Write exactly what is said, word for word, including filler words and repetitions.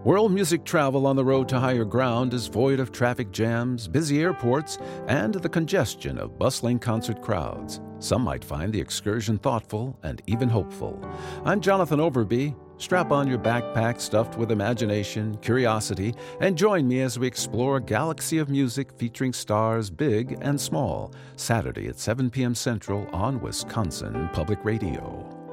World music travel on the road to higher ground is void of traffic jams, busy airports, and the congestion of bustling concert crowds. Some might find the excursion thoughtful and even hopeful. I'm Jonathan Overby. Strap on your backpack stuffed with imagination, curiosity, and join me as we explore a galaxy of music featuring stars big and small, Saturday at seven p.m. Central on Wisconsin Public Radio.